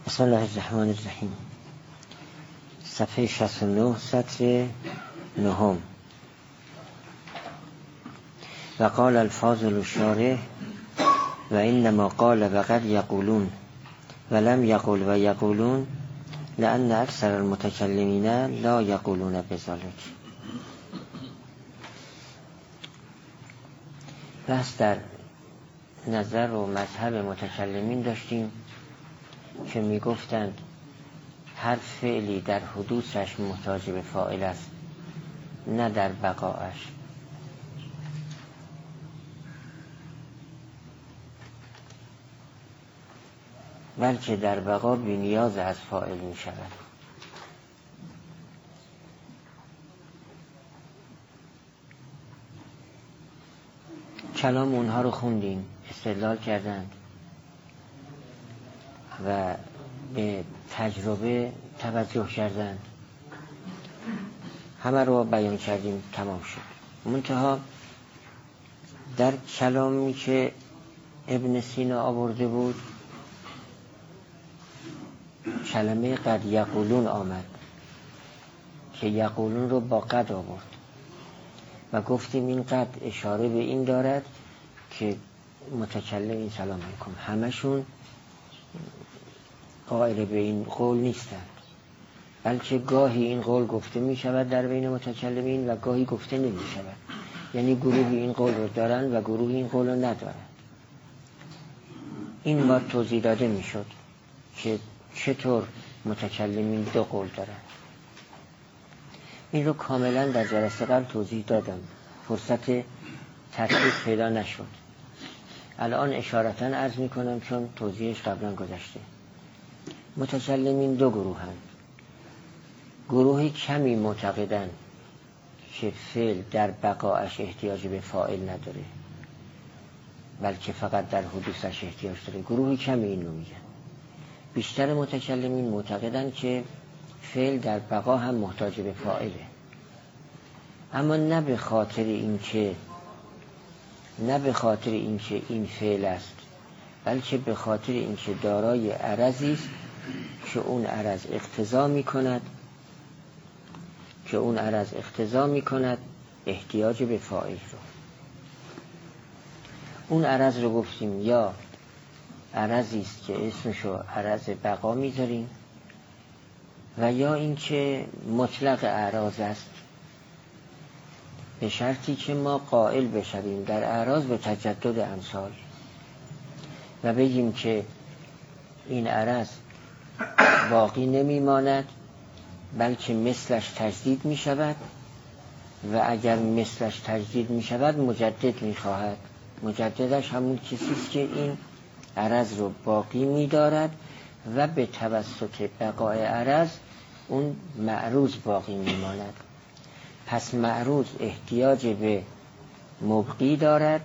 بسم الله الرحمن الرحیم. صفحه 69 سطر 9. و قال الفاضل الشارح و انما قال و قد یقولون و لم یقل و یقولون لأن اکثر المتکلمین لا یقولون بذلک. بحث در نظر و مذهب متکلمین داشتیم که می گفتند هر فعلی در حدوثش محتاج به فاعل است، نه در بقایش. بلکه در بقا بی نیاز از فاعل می شود. کلام اونها رو خوندیم، استدلال کردند و به تجربه توجه کردند، همه رو بیان کردیم، تمام شد. منتها در کلامی که ابن سینا آورده بود کلمه قد یقولون آمد که یقولون رو با قد آورد و گفتیم این قد اشاره به این دارد که متکلم این سلام علیکم همشون قائل به این قول نیستند، بلکه گاهی این قول گفته می شود در بین متکلمین و گاهی گفته نمی شود. یعنی گروهی این قول رو دارند و گروهی این قول رو ندارند. این باید توضیح داده می شد که چطور متکلمین دو قول دارند. این رو کاملا در جلسه قبل توضیح دادم، فرصت تطبیق پیدا نشد. الان اشارتا عرض می کنم چون توضیحش قبلا گذشته. متکلمین دو گروه هستند. گروهی کمی معتقدند که فعل در بقایش احتیاج به فاعل نداره، بلکه فقط در حدوثش احتیاج داره. گروهی کمی این رو میگن. بیشتر متکلمین معتقدند که فعل در بقا هم محتاج به فاعله، اما نه به خاطر اینکه این فعل است، بلکه به خاطر اینکه دارای عرضی است که اون عرض اقتضا میکند احتیاج به فاعل رو. اون عرض رو گفتیم یا عرضی است که اسمشو عرض بقا میذاریم و یا اینکه مطلق اعراض است، به شرطی که ما قائل بشویم در اعراض به تجدد امثال و بگیم که این عرض باقی نمیماند بلکه مثلش تجدید می شود و اگر مثلش تجدید می شود مجدد می خواهد. مجددش همون کسی است که این عرض رو باقی می دارد و به توسط بقای عرض اون معروض باقی می ماند. پس معروض احتیاج به مبقی دارد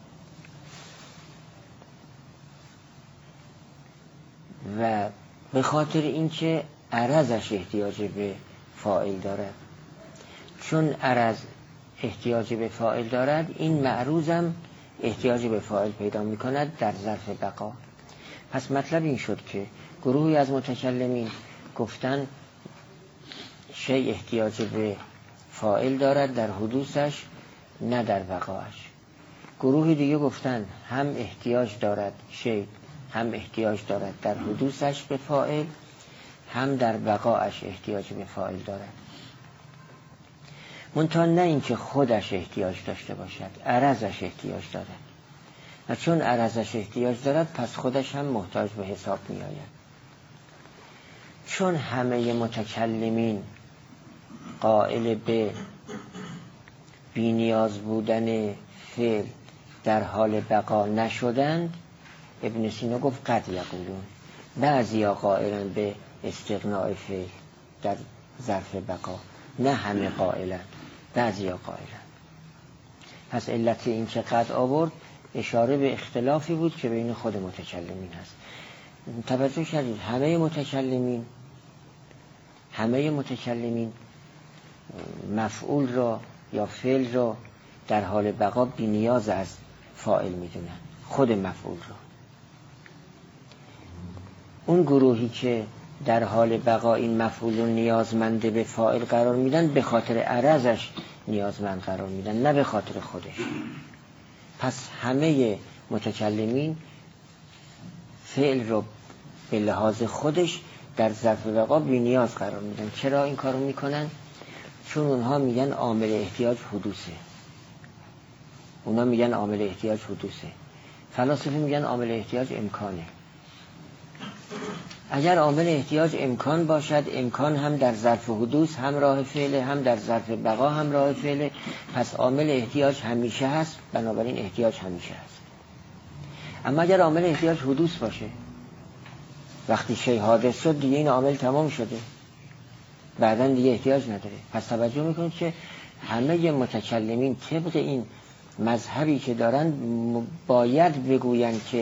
و به خاطر اینکه عرضش احتیاج به فاعل دارد. چون عرض احتیاج به فاعل دارد، این معروضم احتیاج به فاعل پیدا می کند در ظرف بقا. پس مطلب این شد که گروهی از متکلمین گفتن شیء احتیاج به فاعل دارد در حدوثش، نه در بقایش. گروهی دیگه گفتن هم احتیاج دارد شیء، هم احتیاج دارد در حدوثش به فاعل، هم در بقایش احتیاج به فاعل دارد. منتها نه اینکه خودش احتیاج داشته باشد، عرضش احتیاج دارد و چون عرضش احتیاج دارد پس خودش هم محتاج به حساب می آید. چون همه متکلمین قائل به بی‌نیاز بودن فعل در حال بقا نشدند، ابن سینا گفت قد یقولون. بعضیا قائلن به استغناء فعل در ظرف بقا، نه همه قائلن، بعضیا قائلن. پس علت این که قد آورد اشاره به اختلافی بود که بین خود متکلمین هست. توجه کردید همه متکلمین مفعول را یا فعل را در حال بقا بی نیاز از فاعل میدونن، خود مفعول را. اون گروهی که در حال بقا این مفعول و نیازمنده به فاعل قرار میدن به خاطر عرضش نیازمند قرار میدن، نه به خاطر خودش. پس همه متکلمین فعل رو به لحاظ خودش در ظرف بقا بی نیاز قرار میدن. چرا این کارو میکنن؟ چون اونها میگن عامل احتیاج حدوثه. اونا میگن عامل احتیاج حدوثه. فلاسفه میگن عامل احتیاج امکانه. اگر عامل احتیاج امکان باشد، امکان هم در ظرف حدوث همراه فعله، هم در ظرف بقا همراه فعله، پس عامل احتیاج همیشه هست، بنابراین احتیاج همیشه هست. اما اگر عامل احتیاج حدوث باشه، وقتی شی حادث شد دیگه این عامل تمام شده، بعداً دیگه احتیاج نداره. پس توجه میکنید که همه متکلمین طبق این مذهبی که دارن باید بگویند که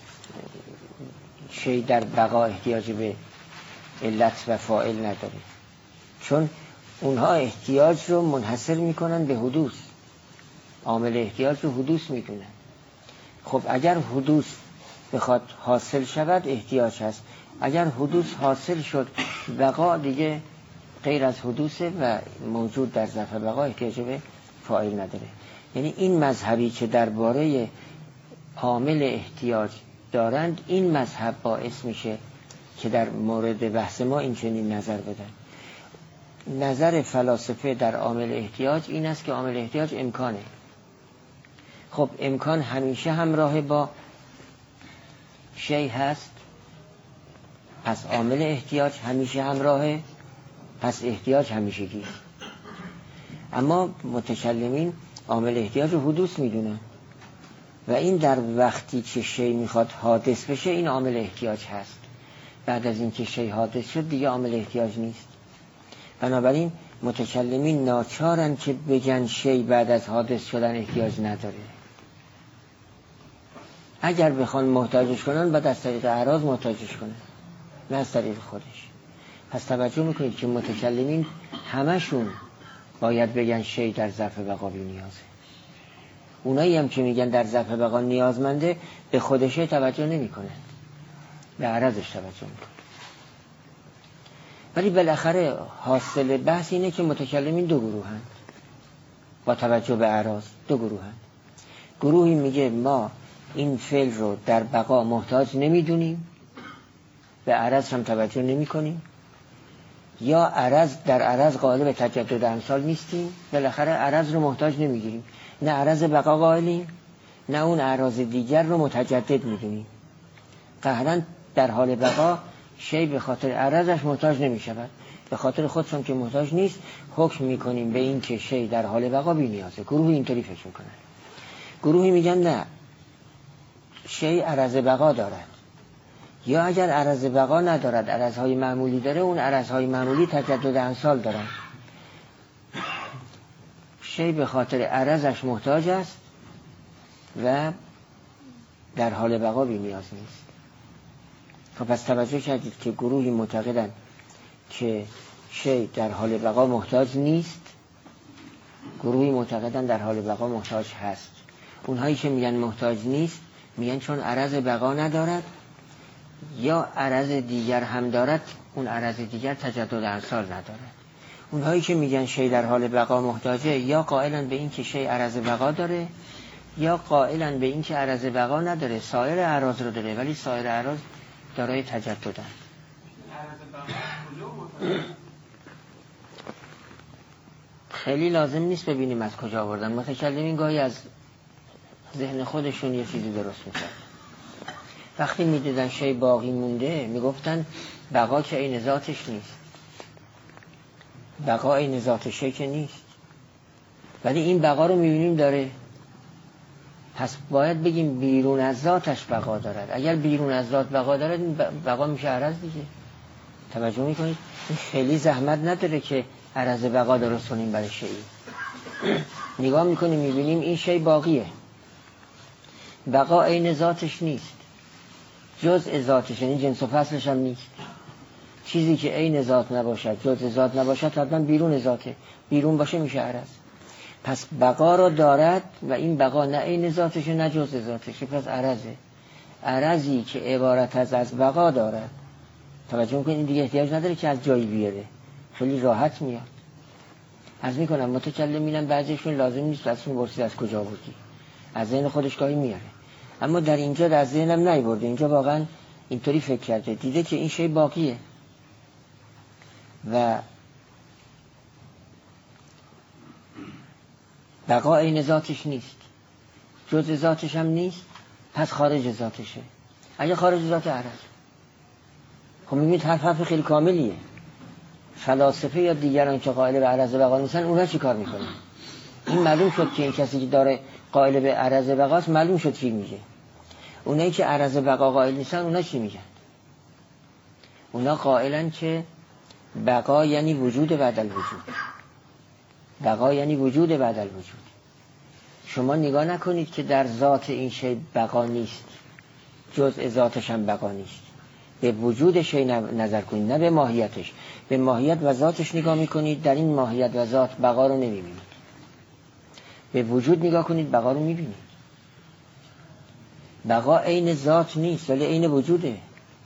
شی در بقا احتیاج به علت و فاعل نداره، چون اونها احتیاج رو منحصر میکنن به حدوث، عامل احتیاج رو حدوث میدونن. خب اگر حدوث بخواد حاصل شود احتیاج هست، اگر حدوث حاصل شد بقا دیگه غیر از حدوثه و موجود در ظرف بقا احتیاج به فاعل نداره. یعنی این مذهبی که درباره عامل احتیاج دارند، این مذهب باعث میشه که در مورد بحث ما این چنین نظر بدن. نظر فلاسفه در عامل احتیاج این است که عامل احتیاج امکانه. خب امکان همیشه همراه با شی هست، پس عامل احتیاج همیشه همراهه، پس احتیاج همیشگی. اما متکلمین عامل احتیاج رو حدوث میدونن و این در وقتی که شی میخواد حادث بشه این عامل احتیاج هست. بعد از این که شی حادث شد دیگه عامل احتیاج نیست. بنابراین متکلمین ناچارن که بگن شی بعد از حادث شدن احتیاج نداره. اگر بخوان محتاجش کنن باید از طریق اعراض محتاجش کنن، نه از طریق خودش. پس توجه میکنید که متکلمین همشون باید بگن شی در ظرف بقا بی نیازه. اونایی هم که میگن در ظرف بقا نیازمنده به خودشه توجه نمیکنن، به عرضش توجه میکنن. ولی بالاخره حاصل بحث اینه که متکلمین دو گروه هستند با توجه به اعراض. دو گروه هستند. گروهی میگه ما این فعل رو در بقا محتاج نمیدونیم، به عرض هم توجه نمی کنیم، یا عرض در عرض قائل به تجدد امثال نیستیم، بالاخره عرض رو محتاج نمیگیریم، نه عرض بقا قائلیم نه اون اعراض دیگر رو متجدد میدونیم. قهرن در حال بقا شی به خاطر عرضش محتاج نمی شود، به خاطر خودش هم که محتاج نیست حکم میکنیم به این که شی در حال بقا بی نیازه. گروهی اینطوری فکر میکنن. گروهی میگن نه، شی عرض بقا دارد، یا اگر عرض بقا ندارد عرضهای معمولی داره، اون عرضهای معمولی تجدد امثال دارن. شی به خاطر عرضش محتاج است و در حال بقا بی نیاز نیست. خب پس توجه کردید که گروهی معتقدند که شی در حال بقا محتاج نیست، گروهی معتقدند در حال بقا محتاج هست. اونهایی که میگن محتاج نیست میگن چون عرض بقا ندارد یا عرض دیگر هم دارد، اون عرض دیگر تجدد امثال ندارد. اونهایی که میگن شی در حال بقا محتاجه یا قائلن به این که شی عرض بقا داره یا قائلن به این که عرض بقا نداره، سایر اعراض رو داره ولی سایر اعراض دارای تجددن. خیلی لازم نیست ببینیم از کجا آوردن. متکلمین گاهی از ذهن خودشون یه چیزی درست میکنن. وقتی میدیدن شی باقی مونده میگفتن بقا که عین ذاتش نیست، بقا عین ذات شی که نیست، ولی این بقا رو میبینیم داره، پس باید بگیم بیرون از ذاتش بقا دارد. اگر بیرون از ذات بقا دارد بقا میشه عرض دیگه. توجه میکنید؟ خیلی زحمت نداره که عرض بقا درست کنیم برای شی. نگاه میکنیم میبینیم این شی باقیه، بقا عین ذاتش نیست، جزء ذاتش یعنی جنس و فصلش هم نیست. چیزی که عین ذات نباشد جزء ذات نباشد حتما بیرون ذاته، بیرون باشه میشه عرض. پس بقا رو دارد و این بقا نه عین ذاتشه نه جزء ذاتشه، پس عرضه. عرضی که عبارت از بقا دارد توجه میکنید این دیگه احتیاج نداره که از جایی بیاره، خیلی راحت میاد. عرض میکنم متکلمینم بعضیشون لازم نیست ازشون برسید از کجا بودی، از ذهن خودش گاهی میاره، اما در اینجا در ذهنم نیورده، اینجا واقعا اینطوری فکر کرده، دیده که این شی باقیه و بقا عین ذاتش نیست، جزء ذاتش هم نیست، پس خارج ذاتشه. اگه خارج ذات عرض، خب میبینید حرف خیلی کاملیه. فلاسفه یا دیگران که قائل به عرض بقا نیستن اونا چی کار میکنن؟ این معلوم شد که این کسی که داره قائل به عرض بقاست معلوم شد چی میگه. اونایی که عرض بقا قائل نیستن اونا چی میگن؟ اونا قائلن که بقا یعنی وجود بعد الوجود، بقا یعنی وجود بعد الوجود. شما نگاه نکنید که در ذات این شی بقا نیست، جزء ذاتش هم بقا نیست، به وجود شی نظر کنید، نه به ماهیتش. به ماهیت و ذاتش نگاه میکنید، در این ماهیت و ذات بقا رو نمیبینید. به وجود نگاه کنید، بقا رو میبینید. بقا عین ذات نیست ولی عین وجوده،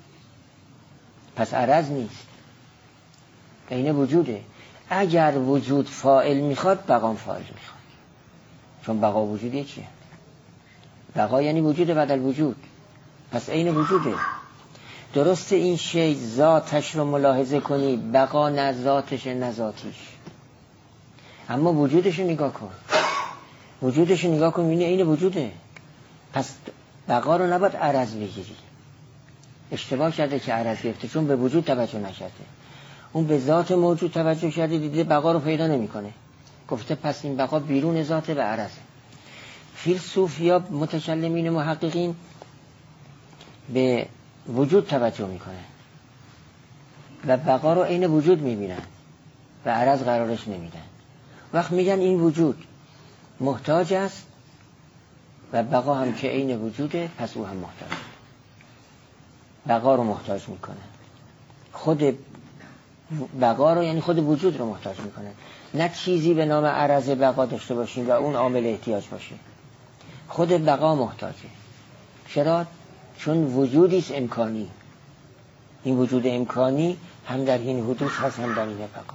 پس عرض نیست، عین وجوده. اگر وجود فاعل میخواد بقا فاعل میخواد، چون بقا وجود یکیه. بقا یعنی وجود بعد الوجود، پس عین وجوده. درسته این شی ذاتش رو ملاحظه کنی، بقا نه ذاتش نه ذاتیش، اما وجودش رو نگاه کن، وجودش رو نگاه کن می‌بینی عین وجوده. پس بقا رو نباید عرض بگیری، اشتباه کرده که عرض گرفته، چون به وجود توجه نکرده، اون به ذات موجود توجه کرده، دیده بقا رو پیدا نمی‌کنه، گفته پس این بقا بیرون ذات به عرضه. فیلسوف یا متکلمین محققین به وجود توجه میکنه و بقا رو عین وجود میبینن و عرض قرارش نمیدن. وقت میگن این وجود محتاج است و بقا هم که عین وجوده، پس او هم محتاج، بقا رو محتاج میکنه. خود بقا رو یعنی خود وجود رو محتاج میکنه، نه چیزی به نام عرض بقا داشته باشیم و اون عامل احتیاج باشه. خود بقا محتاجه. چرا؟ چون وجودی است امکانی. این وجود امکانی هم در این حدوث هست هم در این بقا.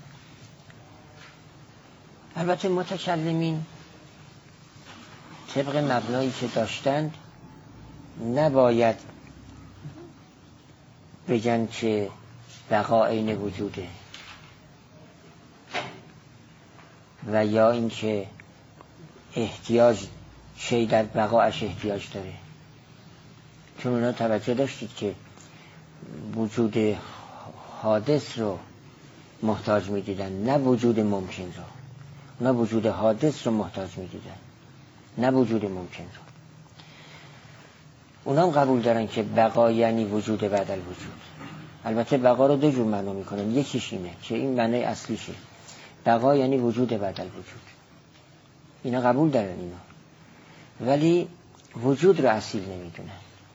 البته متکلمین طبق مبنایی که داشتند نباید بگن که بقا عین وجوده و یا اینکه احتیاج شی در بقاش احتیاج داره، چون اونا توجه داشتید که وجود حادث رو محتاج می‌دیدن نه وجود ممکن رو. اونا وجود حادث رو محتاج می‌دیدن نه وجود ممکن رو. اونا هم قبول دارن که بقا یعنی وجود بعد الوجود. البته بقا رو دو جور معنا میکنن، یکیش اینه که این معنی اصلیشه، بقا یعنی وجود بعد الوجود، اینا قبول دارن اینا، ولی وجود رو اصیل نمیدونن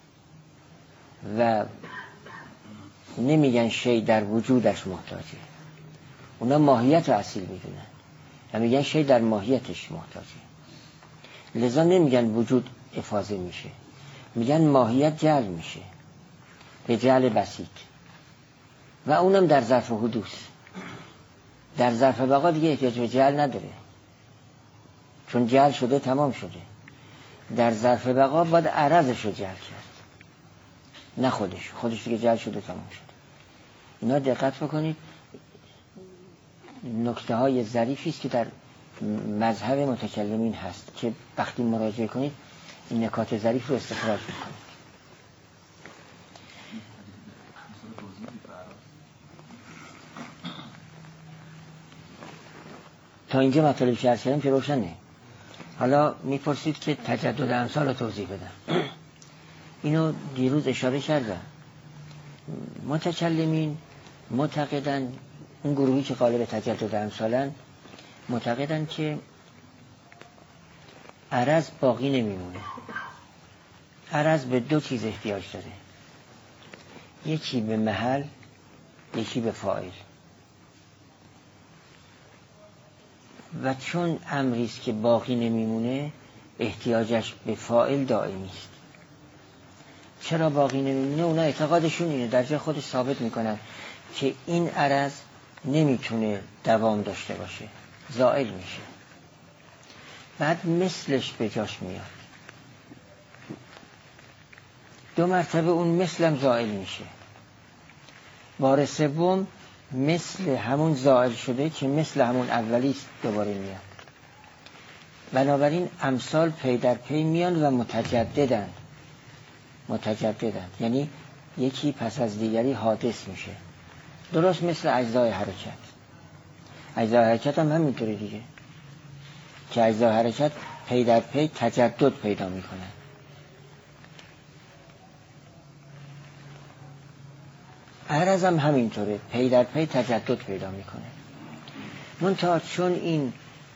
و نمیگن شی در وجودش محتاجه. اونا ماهیت رو اصیل میدونن و میگن شی در ماهیتش محتاجه. لذا نمیگن وجود افاضه میشه، میگن ماهیت جعل میشه به جعل بسیط و اونم در ظرف حدوث. در ظرف بقا دیگه احتیاج به جعل نداره، چون جعل شده تمام شده. در ظرف بقا باید عرضش رو جعل کرد، نه خودش دیگه جعل شده تمام شده. اینا دقت بکنید، نکته های ظریفی است که در مذهب متکلمین هست که وقتی مراجعه کنید این نکات ظریف رو استخراج میکنید. تا اینجا مطالبی که عرض کردم که روشنه. حالا میپرسید که تجدد امثال رو توضیح بدم. اینو دیروز اشاره کردم. متکلمین معتقدن، اون گروهی که قائل به تجدد امثالن معتقدن که عرض باقی نمیمونه. عرض به دو چیز احتیاج داره، یکی به محل، یکی به فاعل. و چون امری است که باقی نمیمونه، احتیاجش به فاعل دائمی است. چرا باقی نمیمونه؟ اونا اعتقادشون اینه، در جای خودش ثابت میکنن که این عرض نمیتونه دوام داشته باشه، زائل میشه، بعد مثلش به جاش میاد، 2 مرتبه اون مثلم زائل میشه، بار سوم مثل همون زائل شده که مثل همون اولیست دوباره میاد. بنابراین امثال پی در پی میان و متجددن، یعنی یکی پس از دیگری حادث میشه، درست مثل اجزای حرکت. اجزای حرکت هم همینطوره دیگه، که اجزای حرکت پی در پی تجدد پیدا میکنن. عرض هم همینطوره، پی در پی تجدد پیدا میکنه. منتها چون این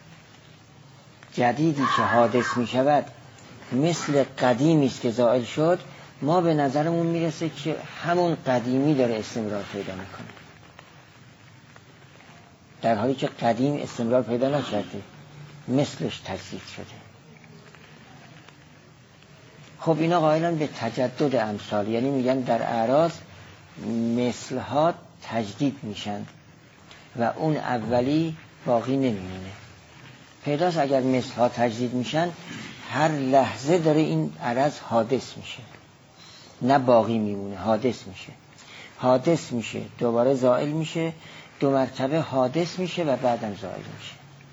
جدیدی که حادث میشود مثل قدیمی است که زائل شد، ما به نظرمون میرسه که همون قدیمی داره استمرار پیدا میکنه، در حالی که قدیم استمرار پیدا نکرده، مثلش تجدید شده. خب اینا قائلن به تجدد امثال، یعنی میگن در اعراض مثلها تجدید میشن و اون اولی باقی نمیمونه. پیداست اگر مثلها تجدید میشن هر لحظه داره این عرض حادث میشه، نه باقی میمونه، حادث میشه دوباره زائل میشه، 2 مرتبه حادث میشه و بعدم زائل میشه.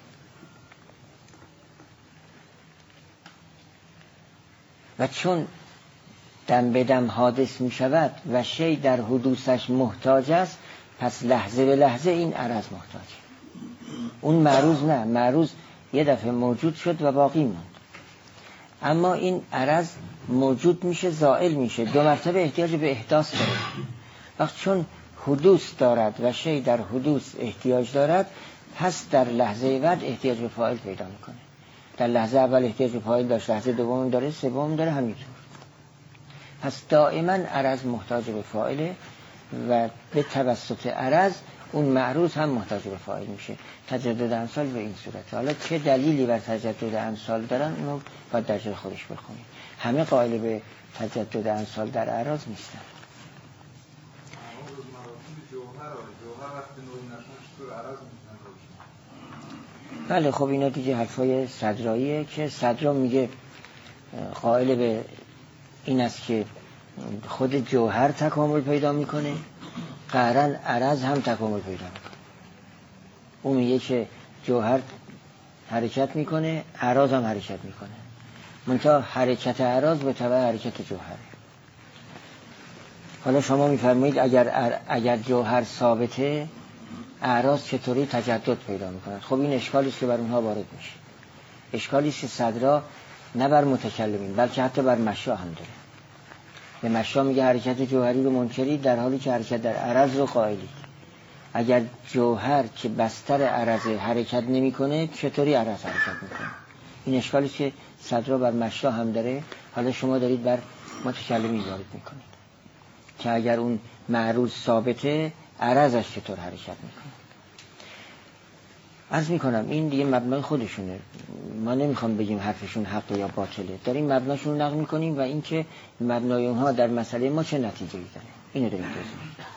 و چون دم به دم حادث میشود و شی در حدوثش محتاج است، پس لحظه به لحظه این عرض محتاجه. اون معروض نه، معروض یه دفعه موجود شد و باقی موند، اما این عرض موجود میشه، زائل میشه، 2 مرتبه احتیاج به احداث داره. وقت چون حدوث دارد و شی در حدوث احتیاج دارد، پس در لحظه بعد احتیاج به فاعل پیدا میکنه. در لحظه اول احتیاج به فاعل داشت، لحظه دوم داره، سوم داره، همینطور. پس دائما عرض محتاج به فاعله و به توسط عرض اون معروض هم محتاج به فاعل میشه. تجدد امثال به این صورت. حالا چه دلیلی بر تجدد امثال دارن اونو باید در جای خودش بخونید. همه قائل به تجدد امثال در اعراض نیستن. بله خب اینا دیگه حرفای صدراییه که صدرا میگه قائل به این است که خود جوهر تکامل پیدا میکنه، قهرن عرض هم تکامل پیدا میکنه. اون میگه که جوهر حرکت میکنه، عرض هم حرکت میکنه، منتها حرکت عرض به تبع حرکت جوهره. حالا شما میفرمایید اگر جوهر ثابته، اعراض چطوری تجدد پیدا میکنند؟ خب این اشکالی است که بر اونها وارد میشه، اشکالی است که صدرا نه بر متکلمین بلکه حتی بر مشا هم داره. به مشا میگه حرکت جوهری رو منکری، در حالی که حرکت در عرض رو قائلی. اگر جوهر که بستر عرض حرکت نمیکنه، چطوری عرض حرکت میکنه؟ این اشکالی است که صدرا بر مشا هم داره. حالا شما دارید بر متکلمین وارد میکنید که اگر اون معروض ثابته، عرضش چطور حرکت میکنه. عرض میکنم این دیگه مبنای خودشونه، ما نمیخوام بگیم حرفشون حق یا باطله، داریم مبناشون نقل میکنیم و اینکه مبنای اونها در مسئله ما چه نتیجه‌ای داره، اینو داریم توضیح میدیم.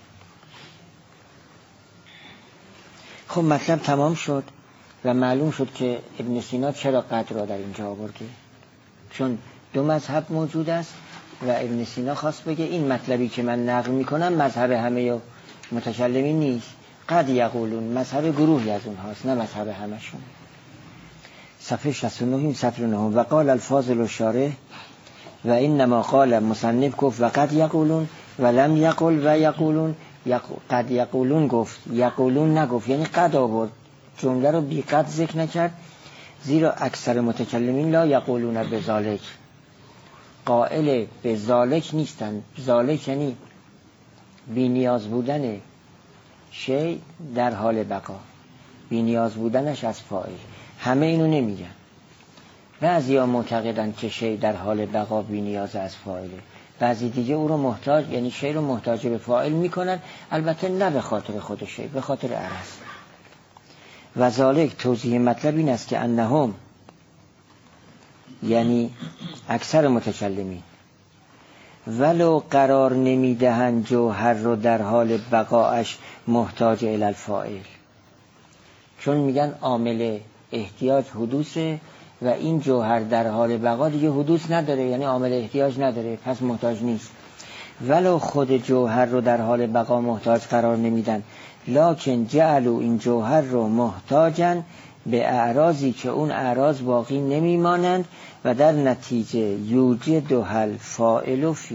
خب مطلب تمام شد و معلوم شد که ابن سینا چرا قدر را در اینجا آورده، چون 2 مذهب موجود است و ابن سینا خواست بگه این مطلبی که من نقل میکنم مذهب همه متکلمین نیست، قد یقولون مذهب گروهی از اونهاست، نه مذهب همشون. صفحه 69 این صفحه 9 و قال الفاضل الشارح و انما قال مصنف گفت و قد یقولون و لم یقل و یقولون، قد یقولون گفت، یقولون نگفت، یعنی قد آورد، جمله رو بی قد ذکر نکرد، زیرا اکثر متکلمین لا یقولون بذالک، قائل به ذالک نیستن. ذالک یعنی بی نیاز بودن شی در حال بقا، بی نیاز بودنش از فاعل، همه اینو نمیگن. بعضیا معتقدن که شی در حال بقا بی نیاز از فاعله، بعضی دیگه او رو محتاج، یعنی شی رو محتاج به فاعل میکنن، البته نه به خاطر خود شی، به خاطر عرض. و ذالک توضیح مطلب این است که انهم، یعنی اکثر متکلمین، ولو قرار نمیدهند جوهر رو در حال بقایش محتاج الی الفاعل. چون میگن عامل احتیاج حدوثه و این جوهر در حال بقا دیگه حدوث نداره، یعنی عامل احتیاج نداره، پس محتاج نیست. ولو خود جوهر رو در حال بقا محتاج قرار نمیدن، لکن جعلوا این جوهر رو محتاجن به اعراضی که اون اعراض باقی نمیمانند و در نتیجه یوجدها الفاعل فیه،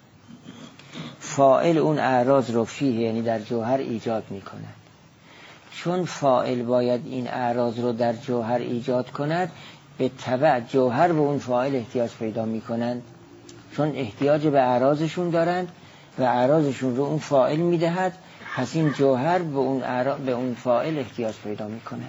فاعل اون اعراض رو فیه یعنی در جوهر ایجاد میکنند. چون فاعل باید این اعراض رو در جوهر ایجاد کند، به تبع جوهر به اون فاعل احتیاج پیدا میکنند، چون احتیاج به اعراضشون دارند و اعراضشون رو اون فاعل میدهد، پس این جوهر به اون فاعل احتیاج پیدا میکنه.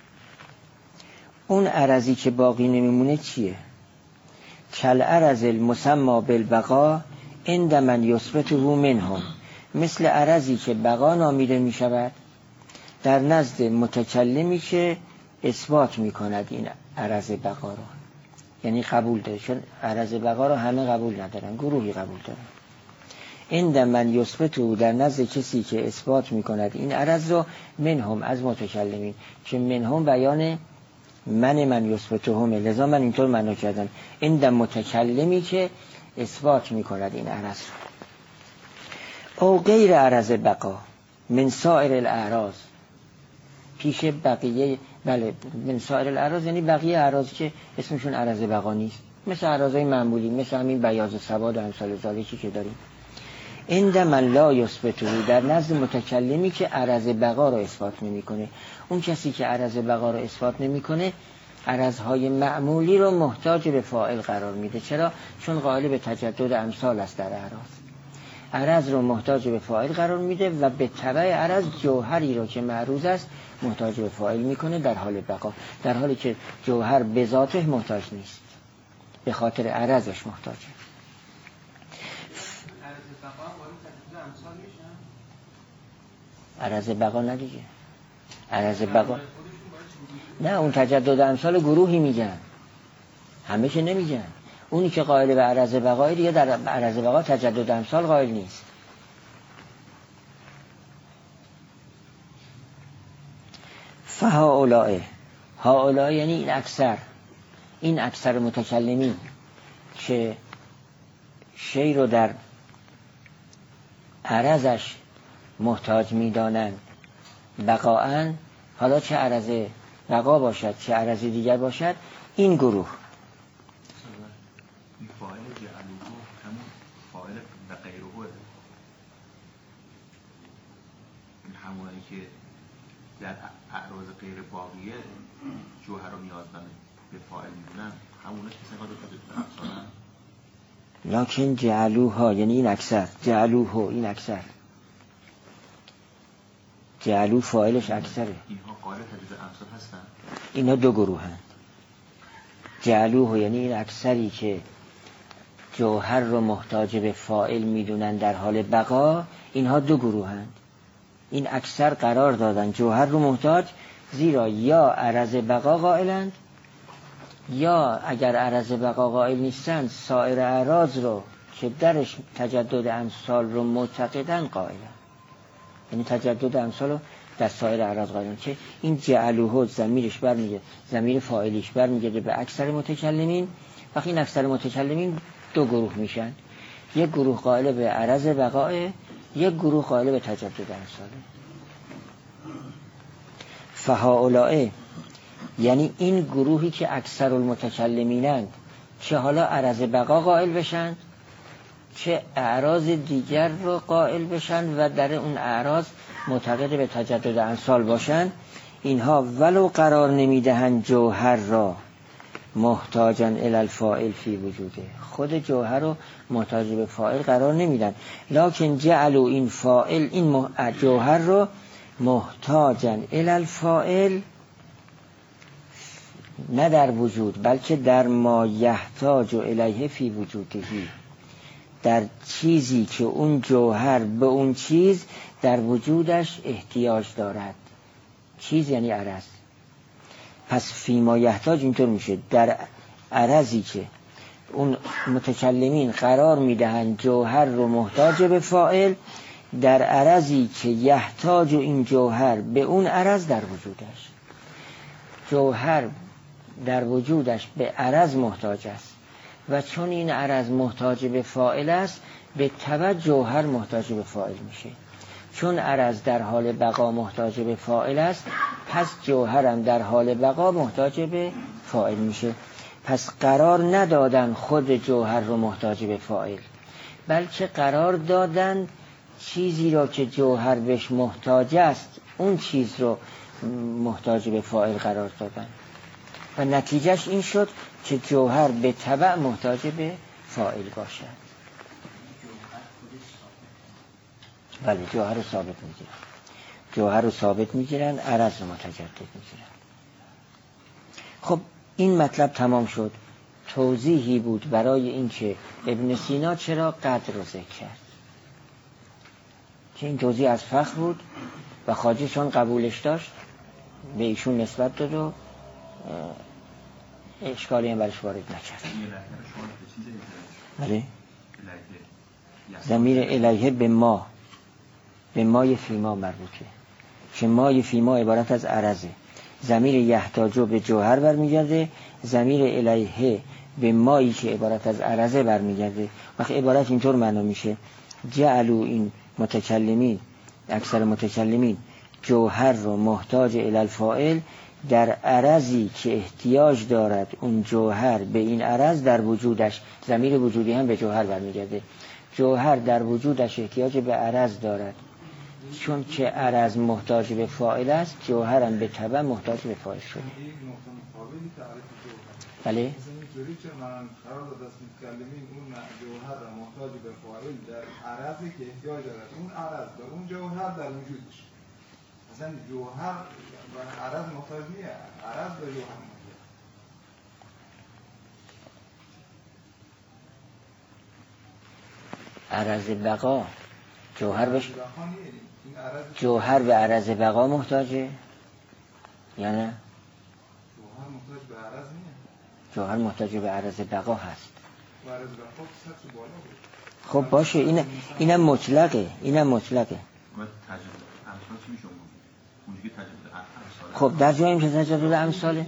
اون عرضی که باقی نمیمونه چیه؟ کل عرض المسمى بالبقا عند من یثبته منهم، مثل عرضی که بقا نامیده میشود در نزد متکلمی که اثبات میکند این عرض بقا رو، یعنی قبول داره، چون عرض بقا رو همه قبول ندارن، گروهی قبول دارن. عند من یثبته در نزد کسی که اثبات میکند این عرض رو منهم از متکلمین، که منهم بیان من یثبتهم، لذا من اینطور معنا کردم عند متکلمی که اثبات میکند این عرض رو. او غیر عرض بقا من سایر الاعراض، پیش بقیه، بله من سایر الاعراض یعنی بقیه اعراض که اسمشون عرض بقا نیست، مثل اعراضای معمولی، مثل همین بیاض سواد و امثال ذالکی که داریم. عند من لا یثبته در نزد متکلمی که عرض بقا رو اثبات نمیکنه. اون کسی که عرض بقا رو اثبات نمیکنه عرضهای معمولی رو محتاج به فاعل قرار میده. چرا؟ چون قائل به تجدد امثال است در اعراض. عرض رو محتاج به فاعل قرار میده و به تبع عرض جوهری رو که معروض است محتاج به فاعل میکنه در حال بقا، در حالی که جوهر به ذاته محتاج نیست، به خاطر عرضش محتاجه. عرض بقا نه دیگه، عرض بقا نه، اون تجدد امثال گروهی میگن، همه که نمیگن. اونی که قائل به عرض بقای دیگه در عرض بقا تجدد امثال قائل نیست. فهؤلاء، هؤلاء یعنی این اکثر متکلمین که شی رو در عرضش محتاج میدانند بقاءن، حالا چه عرض بقا باشد چه عرض دیگر باشد، این گروه فاعل جعلوه همون فاعل و غیره، همونایی که در اعراض غیر باقیه جوهر رو نیازمند به فاعل میدونن، همونه که استفاده کنن. لکن جعلوها یعنی این اکثر، جعلوه این اکثر، جعلو فاعلش اکثره. اینها قائل تجدد امثال هستن. اینا دو گروه هستند. جعلوه یعنی این اکثری که جوهر رو محتاج به فاعل میدونن در حال بقا، اینها دو گروه هستند. این اکثر قرار دادن جوهر رو محتاج، زیرا یا عرض بقا قائلند، یا اگر عرض بقا قائل نیستند سایر اعراض رو که درش تجدد امثال رو معتقدن قائلند. یعنی تجدد امثال رو در سایر اعراض قائلند، که این جعلوه ضمیرش برمیگه، ضمیر فاعلیش برمیگه به اکثر متکلمین. وقتی این اکثر متکلمین دو گروه میشن، یک گروه قائل به عرض بقا، یک گروه قائل به تجدد امثاله. فهؤلاء یعنی این گروهی که اکثر المتکلمینند، چه حالا عرض بقا قائل بشن چه اعراض دیگر رو قائل بشن و در اون اعراض معتقد به تجدد امثال باشن، اینها ولو قرار نمیدهند جوهر را محتاجن الی الفاعل فی وجوده، خود جوهر رو محتاج به فاعل قرار نمیدن، لکن جعلوا این فاعل، این جوهر رو محتاجن الی الفاعل، نه در وجود بلکه در ما یحتاج الیه فی وجودهی، در چیزی که اون جوهر به اون چیز در وجودش احتیاج دارد. چیز یعنی عرض. پس فی ما یحتاج اینطور میشه، در عرضی که اون متکلمین قرار میدهند جوهر رو محتاج به فاعل در عرضی که یحتاج این جوهر به اون عرض در وجودش. جوهر در وجودش به عرض محتاج است و چون این عرض محتاج به فاعل است به تبع جوهر محتاج به فاعل میشه. چون عرض در حال بقا محتاج به فاعل است پس جوهرم در حال بقا محتاج به فاعل میشه. پس قرار ندادن خود جوهر رو محتاج به فاعل، بلکه قرار دادن چیزی را که جوهر بهش محتاج است اون چیز رو محتاج به فاعل قرار دادن و نتیجهش این شد که جوهر به تبع محتاج به فاعل باشد. بله، جوهر رو ثابت میگیرن، جوهر رو ثابت میگیرن، عرض رو متجدد میگیرن. خب این مطلب تمام شد. توضیحی بود برای این که ابن سینا چرا قدر رو ذکر کرد، که این توضیح از فخر بود و خواجه چون قبولش داشت به ایشون نسبت داد و اشکالی هم برش وارد نکرد. بله، ضمیر الیه به ما، به مای فیما مربوطه که مای فیما عبارت از عرضه. ضمیر یحتاجو به جوهر برمیگرده، ضمیر الیه به مایی که عبارت از عرضه برمیگرده. وقتی عبارت اینطور معنا میشه جعلو، این متکلمین، اکثر متکلمین جوهر رو محتاج الی الفاعل در عرضی که احتیاج دارد اون جوهر به این عرض در وجودش. ضمیر وجودی هم به جوهر برمیگرده. جوهر در وجودش احتیاج به عرض دارد، چون که عرض محتاج به فاعل است جوهرم به تبع محتاج به فاعل شده. بله، اینطوری که من قرار داد است متکلمین اون جوهر را محتاج به فاعل در عرضی که احتیاج دارد اون عرض به اون جوهر در وجودش. مثلا جوهر و عرض محتاج نیست، عرض به جوهر محتاج. عرض بقا جوهر بش، جوهر به عرض بقا محتاجه یا نه؟ جوهر محتاج به عرض نیست، جوهر محتاج به عرض بقا هست. عرض بقا سطح بالا بود. خب باشه، اینم مطلقه، اینم مطلقه. خب در جایی که تجدد امثاله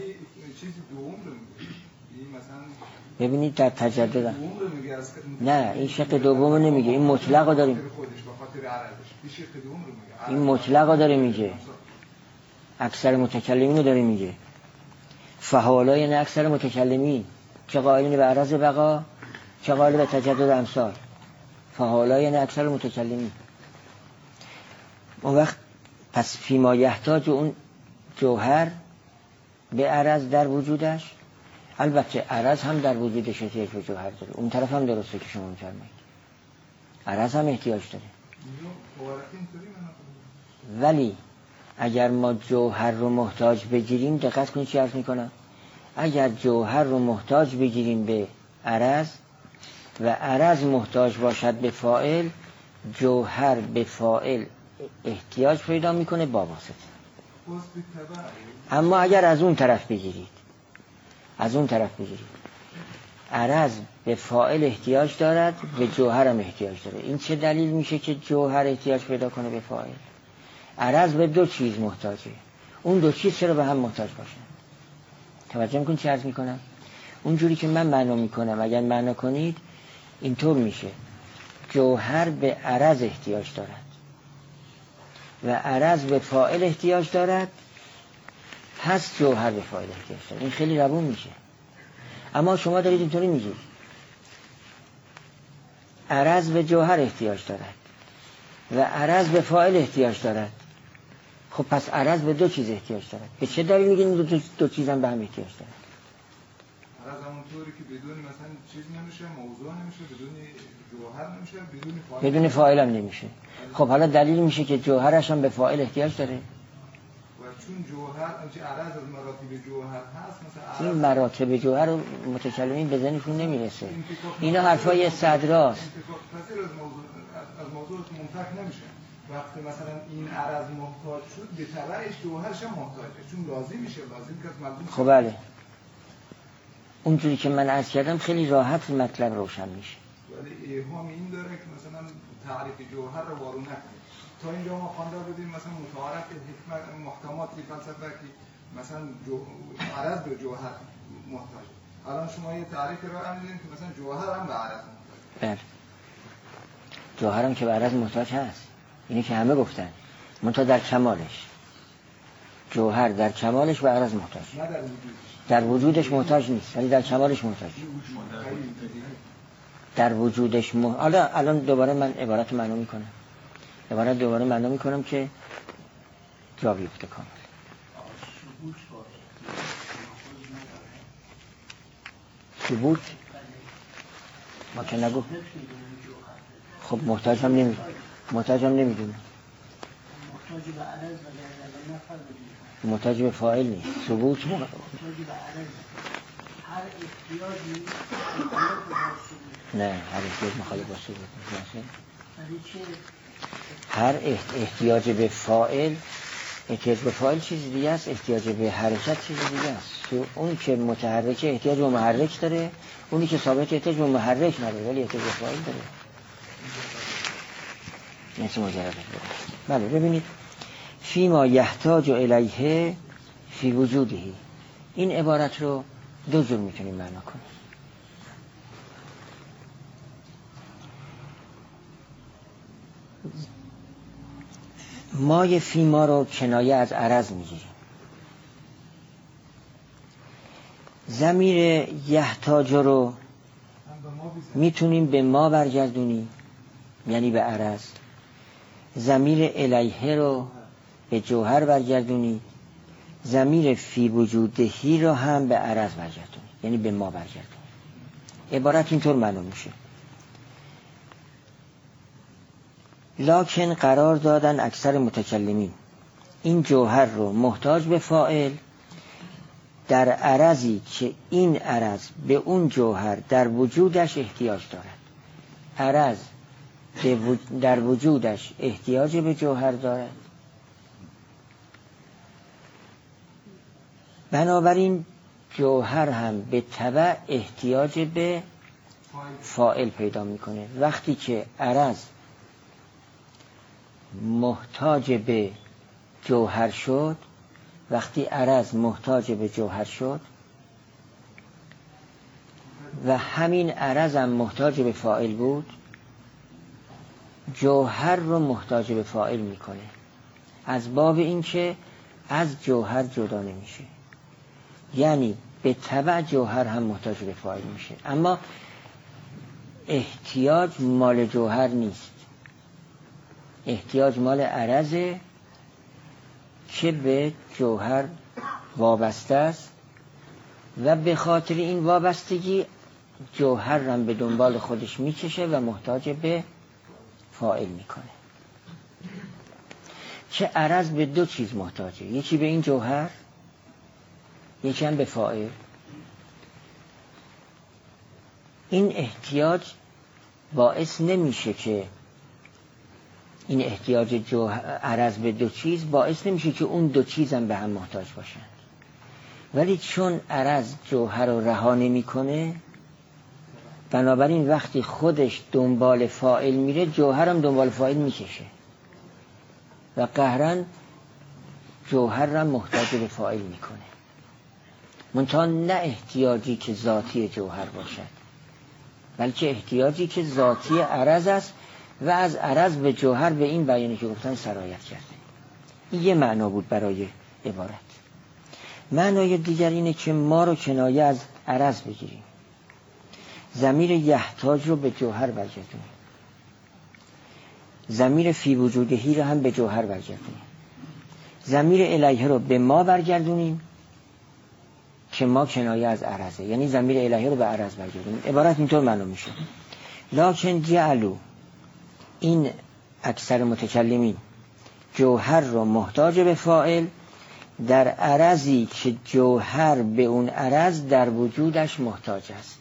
ببینید در تجدد نه، این شق دوم رو نمیگه، این مطلق رو داریم، این مطلق رو داره میگه، اکثر متکلمین رو داره میگه. فحالا یعنی اکثر متکلمین چه قائلین به عرض بقا چه قائل به تجدد امثال. فحالا یعنی اکثر متکلمین. اون وقت پس فیما یحتاج اون جوهر به عرض در وجودش، البته عرض هم در وجودش احتیاج به جوهر داره، اون طرف هم درسته که شما می‌فرمایید، عرض هم احتیاج داره. ولی اگر ما جوهر رو محتاج بگیریم، دقت کنید چی عرض میکنم، اگر جوهر رو محتاج بگیریم به عرض و عرض محتاج باشد به فاعل، جوهر به فاعل احتیاج پیدا میکنه با واسطه. اما اگر از اون طرف بگیرید، از اون طرف بگیرید عرض به فاعل احتیاج دارد، به جوهر هم احتیاج داره. این چه دلیل میشه که جوهر احتیاج پیدا کنه به فاعل؟ عرض به دو چیز محتاجه، اون دو چیز چرا به هم محتاج باشه؟ توجه میکنید چه عرض میکنم؟ اونجوری که من معنا میکنم اگر معنا کنید اینطور میشه، جوهر به عرض احتیاج دارد و عرض به فاعل احتیاج دارد، پس جوهر به فاعل احتیاج دارد. این خیلی روون میشه. اما شما دارید اینطوری میگید عرض به جوهر احتیاج دارد و عرض به فاعل احتیاج دارد. خب پس عرض به دو چیز احتیاج دارد. به چه دلیل میگین دو چیز هم به هم احتیاج دارد؟ عرض همونطوری که بدون مثلا چیز نمیشه، موضوع نمیشه، بدون جوهر نمیشه، بدون فاعل هم نمیشه. خب حالا دلیل میشه که جوهرش هم به فاعل احتیاج داره. چون جوهر چه عرض از مراتب جوهر هست، مثلا این مراتب جوهر رو متکلمین به ذهنشون نمیرسه. اینا حرفای صدراست. از موضوع منفک نمیشه. وقتی مثلا این عرض محتاج شد به تبعش جوهرش هم محتاجه، چون لازم میشه، لازم که از ملزوم. خب بله اونجوری که من عرض کردم خیلی راحت مطلب روشن میشه. ولی ایهام این داره که مثلا تعریف جوهر رو وارو نکنید. تا اینجا ما خوانده بودیم مثلا متعارف حکمت محکمات فلسفه که مثلا عرض به جوهر محتاج. الان شما یه تعریف رو میدین که مثلا جوهر هم به عرض محتاج. بله. جوهر هم که به عرض محتاج هست. اینی که همه گفتن. منتها در کمالش. جوهر در کمالش به عرض محتاج. نه در وجودش. در وجودش محتاج نیست، ولی در کمالش محتاج. در وجودش حالا الان دوباره من عبارت معنا میکنم. عبارت دوباره معنا میکنم که جا بیفته کامل. ثبوت ما که نگو. خب محتاج هم نمیدونم. محتاج به فاعل نیست. ثبوت هر احتیاجی نه، هر احتیاج مخالف با ثبوت نیست. هر احتیاج به فاعل، احتیاج به فاعل چیز دیگه است، احتیاج به حرکت چیز دیگه است. اون که متحرکه احتیاج به محرک داره، اونی که ثابت احتیاج به محرک نداره ولی احتیاج به فاعل داره. مثل مجرد بله. ببینید فی ما یحتاج الیه فی وجوده، این عبارت رو دو جور میتونیم معنا کنیم. مای فی ما رو کنایه از عرض میگیریم. ضمیر یحتاج رو میتونیم به ما برگردونیم، یعنی به عرض. ضمیر الیه رو به جوهر برگردونیم. ضمیر فی وجودهی رو هم به عرض برگردونیم، یعنی به ما برگردونیم. عبارت اینطور معلوم میشه. لکن قرار دادن اکثر متکلمین این جوهر رو محتاج به فاعل در عرضی که این عرض به اون جوهر در وجودش احتیاج دارد. عرض در وجودش احتیاج به جوهر دارد، بنابراین جوهر هم به تبع احتیاج به فاعل پیدا میکنه. وقتی که عرض محتاج به جوهر شد، وقتی عرض محتاج به جوهر شد و همین عرض هم محتاج به فاعل بود، جوهر رو محتاج به فاعل میکنه، از باب این که از جوهر جدا نمیشه. یعنی به تبع جوهر هم محتاج به فاعل میشه، اما احتیاج مال جوهر نیست. احتیاج مال عرضه که به جوهر وابسته است و به خاطر این وابستگی جوهر هم به دنبال خودش میکشه و محتاج به فاعل میکنه. که عرض به دو چیز محتاجه، یکی به این جوهر، یکی هم به فاعل. این احتیاج باعث نمیشه که این احتیاج عرض به دو چیز باعث نمیشه که اون دو چیز هم به هم محتاج باشن. ولی چون عرض جوهر رو رها نمیکنه، بنابراین وقتی خودش دنبال فاعل میره، جوهر هم دنبال فاعل میکشه و قهرن جوهر را محتاج به فاعل میکنه. منتها نه احتیاجی که ذاتی جوهر باشد، بلکه احتیاجی که ذاتی عرض است و از عرض به جوهر به این بیانی که گفتن سرایت کرده. این یه معنا بود برای عبارت. معنای دیگر اینه که ما رو کنایه از عرض بگیریم، ضمیر یحتاج رو به جوهر برگردونیم، ضمیر فی وجودهی رو هم به جوهر برگردونیم، ضمیر الیه رو به ما برگردونیم که ما کنایه از عرضه، یعنی ضمیر الیه رو به عرض برگردونیم. عبارت اینطور معلوم میشه. لکن جعلو، این اکثر متکلمین جوهر رو محتاج به فاعل در عرضی که جوهر به اون عرض در وجودش محتاج است.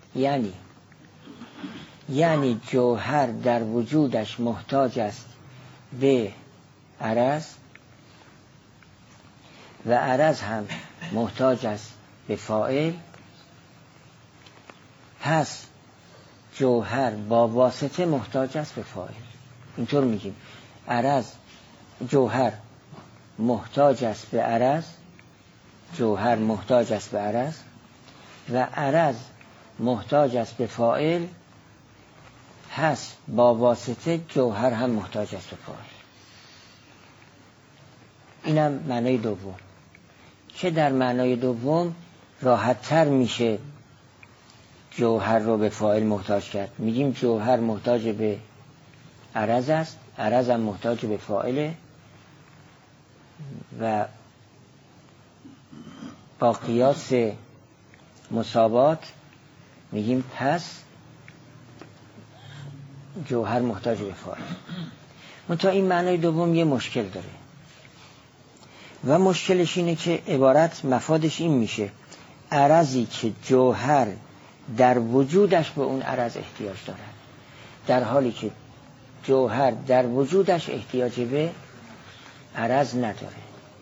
یعنی جوهر در وجودش محتاج است به عرض و عرض هم محتاج است به فاعل پس جوهر با واسطه محتاج است به فاعل. اینطور میگیم عرض، جوهر محتاج است به عرض، جوهر محتاج است به عرض و عرض محتاج است به فاعل، پس با واسطه جوهر هم محتاج است به فاعل. اینم معنای دوم که در معنای دوم راحت تر میشه جوهر رو به فاعل محتاج کرد. میگیم جوهر محتاج به عرض است، عرض هم محتاج به فاعله و با قیاس مساوات میگیم پس جوهر محتاج به فاعل. منتها این معنای دوم یه مشکل داره و مشکلش اینه که عبارت مفادش این میشه عرضی که جوهر در وجودش به اون عرض احتیاج دارد، در حالی که جوهر در وجودش احتیاج به عرض نداره.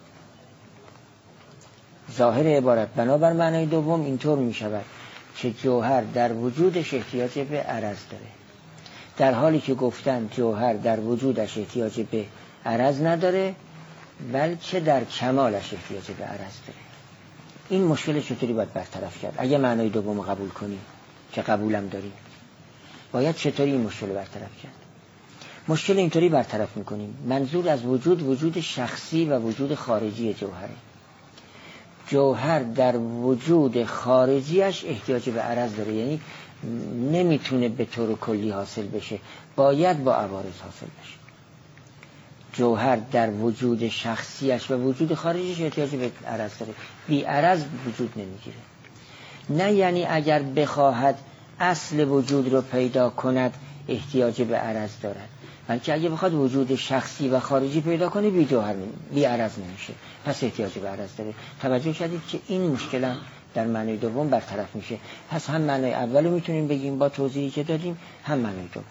ظاهر عبارت بنابر معنای دوم اینطور می شود که جوهر در وجودش احتیاج به عرض داره، در حالی که گفتن جوهر در وجودش احتیاج به عرض نداره بلکه در کمالش احتیاج به عرض داره. این مشکل چطوری باید برطرف کرد؟ اگه معنای دوم قبول کنیم که قبولم داریم، باید چطوری این مشکل برطرف کرد؟ مشکل اینطوری برطرف میکنیم. منظور از وجود شخصی و وجود خارجی جوهره. جوهر در وجود خارجیش احتیاج به عرض داره، یعنی نمیتونه به طور کلی حاصل بشه، باید با عوارض حاصل بشه. جوهر در وجود شخصیش و وجود خارجیش احتیاج به عرض داره، بی عرض وجود نمیگیره. نه یعنی اگر بخواهد اصل وجود رو پیدا کند احتیاج به عرض دارد، بلکه اگه بخواد وجود شخصی و خارجی پیدا کنه بی عرض نمیشه، پس احتیاج به عرض داره. توجه شدید که این مشکل هم در معنی دوم برطرف میشه. پس هم معنی اول رو میتونیم بگیم با توضیحی که دادیم، هم معنی دوم.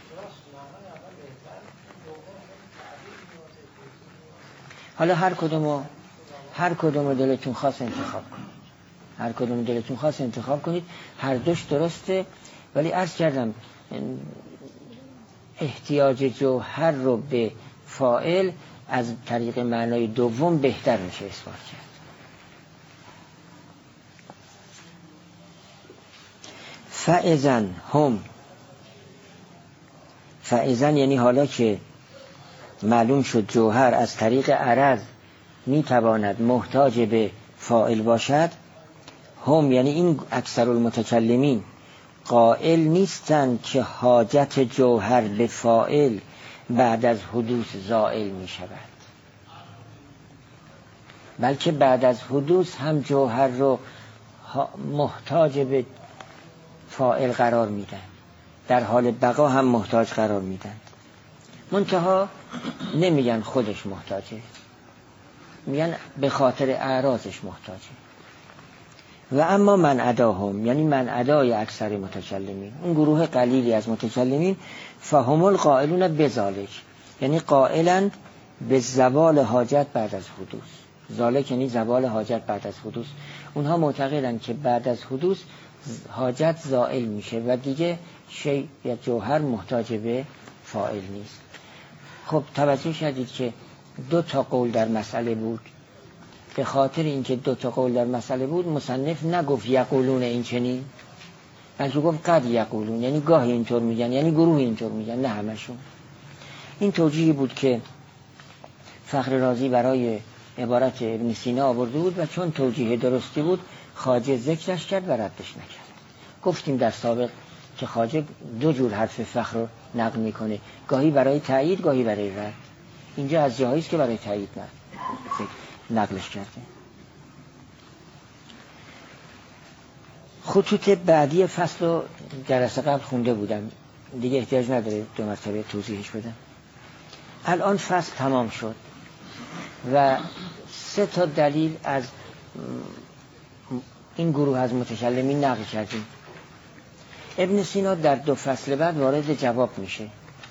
حالا هر کدوم دلتون خواست انتخاب کنید، هر کدوم دلتون خواست انتخاب کنید، هر دوش درسته. ولی عرض کردم احتیاج جوهر رو به فاعل از طریق معنای دوم بهتر میشه اثبات کرد. فاذن هم، فاذن یعنی حالا که معلوم شد جوهر از طریق عرض میتواند محتاج به فاعل باشد، هم یعنی این اکثر المتکلمین قائل نیستند که حاجت جوهر به فاعل بعد از حدوث زائل می شود، بلکه بعد از حدوث هم جوهر رو محتاج به فاعل قرار میدن، در حال بقا هم محتاج قرار میدن. منتها نمیگن خودش محتاجه، میگن به خاطر اعراضش محتاجه. و اما من اداهم، یعنی من ادای اکثر متکلمین، اون گروه قلیلی از متکلمین، فهم القائلون بذالک، یعنی قائلند به زوال حاجت بعد از حدوث. ذالک یعنی زوال حاجت بعد از حدوث. اونها معتقدند که بعد از حدوث حاجت زائل میشه و دیگه شیء یا جوهر محتاج به فاعل نیست. خب توجه شدید که دو تا قول در مسئله بود. به خاطر اینکه دو تا قول در مسئله بود مصنف نگفت یقولون این چنین، بلکه گفت قد یقولون، یعنی گاهی اینطور میگن، یعنی گروه اینطور میگن، نه همشون. این توجیهی بود که فخر رازی برای عبارت ابن سینا آورده بود و چون توجیه درستی بود خواجه ذکرش کرد و ردش نکرد. گفتیم در سابق که خواجه دو جور حرف فخر رو نقل میکنه، گاهی برای تایید گاهی برای رد. اینجا از جاهایی است که برای تایید نقلش کرده. خطوط بعدی فصل رو جلسه قبل خونده بودم، دیگه احتیاج نداره دو مرتبه توضیحش بدم. الان فصل تمام شد و 3 تا دلیل از این گروه از متکلمین نقل کردیم. ابن سینا در 2 فصل بعد وارد جواب میشه،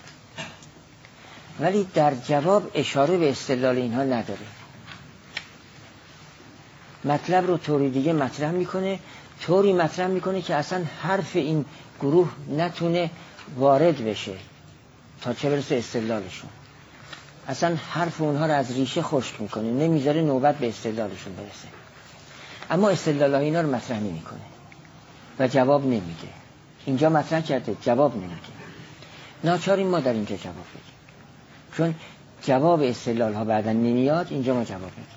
ولی در جواب اشاره به استدلال اینها نداره. مطلب رو طوری دیگه مطرح میکنه طوری مطرح میکنه که اصلا حرف این گروه نتونه وارد بشه تا چه برسه استدلالشون. اصلا حرف اونها رو از ریشه خشک میکنه، نمیذاره نوبت به استدلالشون برسه. اما استدلال اینا رو مطرح نمیکنه و جواب نمیده. اینجا مطرح کرده، جواب نمیده. ناچاریم ما در اینجا جواب بدیم، چون جواب استدلال ها بعدا نمیاد. اینجا ما جواب بدیم.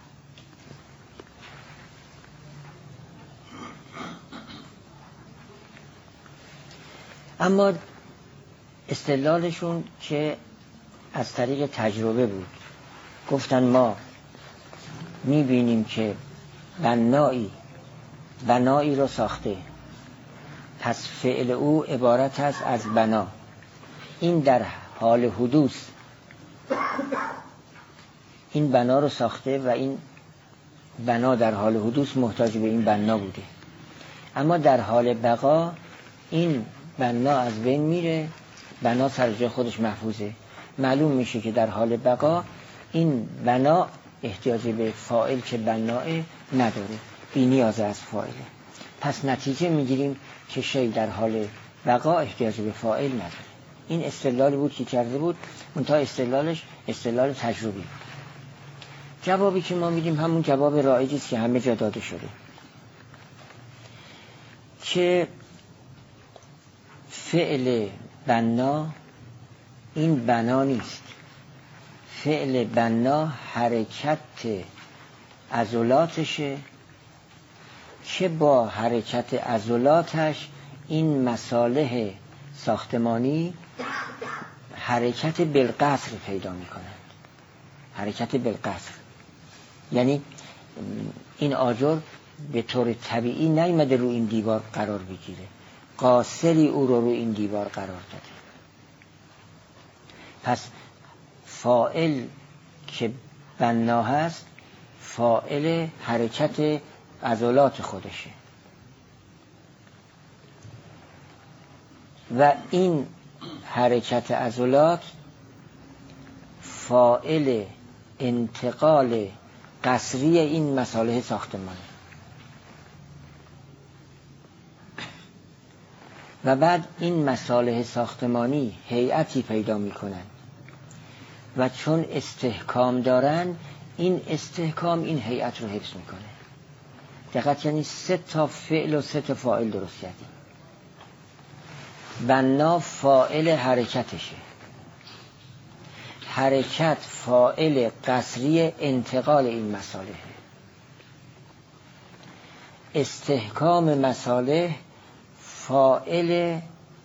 اما استدلالشون که از طریق تجربه بود. گفتن ما میبینیم که بنایی رو ساخته، پس فعل او عبارت است از بنا. این در حال حدوث این بنا رو ساخته و این بنا در حال حدوث محتاج به این بنا بوده. اما در حال بقا این بنا از بین میره، بنا سر جای خودش محفوظه. معلوم میشه که در حال بقا این بنا احتیاج به فاعل که بناه نداره، بی نیاز از فاعله. پس نتیجه میگیریم که شی در حال بقا احتیاج به فاعل نداره. این استدلال بود که کرده بود، منتها استدلالش استدلال تجربی بود. جوابی که ما میدیم همون جواب رایجی است که همه جا داده شده، که فعل بنا این بنا نیست. فعل بنا حرکت عضلاتشه که با حرکت عضلاتش این مصالح ساختمانی حرکت بالقصر پیدا میکنند. حرکت بالقصر یعنی این آجر به طور طبیعی نیامده رو این دیوار قرار بگیره، قاصری او رو این دیوار قرار داده. پس فاعل که بنا هست فاعل حرکت عضلات خودشه و این حرکت عضلات فاعل انتقال قصری این مصالح ساختمانه. و بعد این مصالح ساختمانی هیئتی پیدا میکنن و چون استحکام دارن این استحکام این هیئت رو حفظ میکنه. دقت یعنی 3 تا فعل و 3 تا فاعل درست کردیم. بنا فاعل حرکتشه، حرکت فاعل قصری انتقال این مصالح، استحکام مصالح فاعل